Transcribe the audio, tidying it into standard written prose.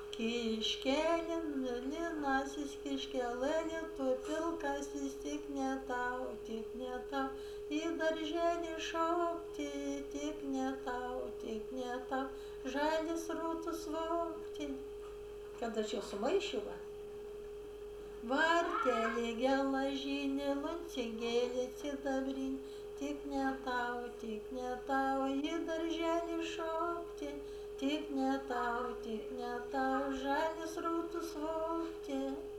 Kiškelė, linasis kiškelėlė, tu pilkasis tik ne tau, tik ne tau. Į darželį šokti, tik ne tau, tik ne tau. Žalias rūtus vogti. Kad aš jau sumaišiu, va. Vartelė gelažinė, lancigėlė sidabrinė, tik ne tau, tik ne tau. Į darželį šokti, tik ne tau, tik ne tau. Žalias rūtus vogti.